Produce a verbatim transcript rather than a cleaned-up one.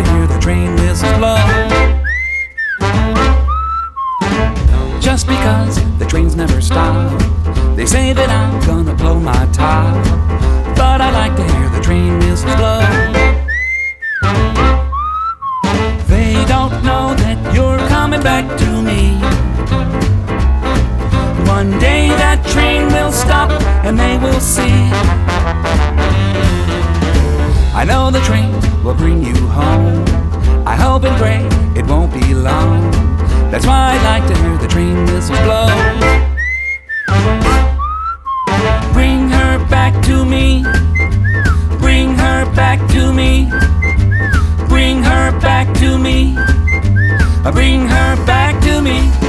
to hear the train whistles blow. Just because the trains never stop, they say that I'm gonna blow my top, but I like to hear the train whistles blow. They don't know that you're coming back to me. One day that train will stop and they will see. I know the train will bring you home. I hope and pray it won't be long. That's why I like to hear the train whistles blow. Bring her back to me. Bring her back to me. Bring her back to me. Bring her back to me.